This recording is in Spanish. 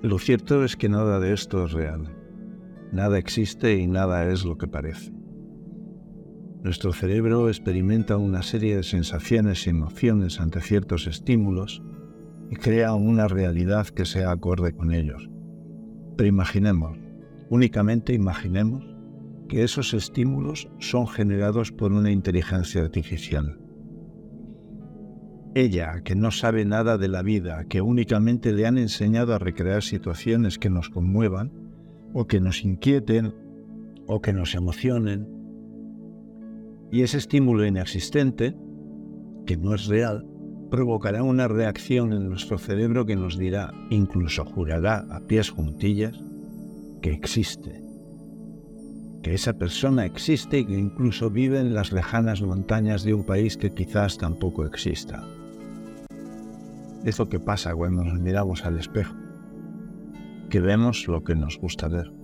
Lo cierto es que nada de esto es real. Nada existe y nada es lo que parece. Nuestro cerebro experimenta una serie de sensaciones y emociones ante ciertos estímulos y crea una realidad que sea acorde con ellos. Pero imaginemos, únicamente imaginemos, que esos estímulos son generados por una inteligencia artificial. Ella, que no sabe nada de la vida, que únicamente le han enseñado a recrear situaciones que nos conmuevan, o que nos inquieten, o que nos emocionen. Y ese estímulo inexistente, que no es real, provocará una reacción en nuestro cerebro que nos dirá, incluso jurará a pies juntillas, que existe. Que esa persona existe y que incluso vive en las lejanas montañas de un país que quizás tampoco exista. Es lo que pasa cuando nos miramos al espejo, que vemos lo que nos gusta ver.